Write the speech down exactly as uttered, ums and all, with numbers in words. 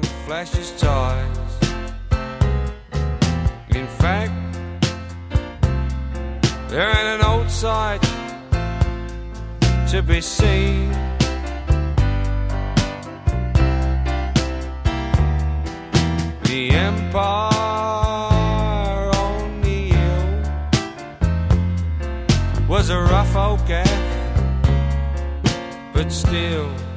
flashes toys. In fact, there ain't an old sight to be seen. The empire on the hill was a rough old gaff, but still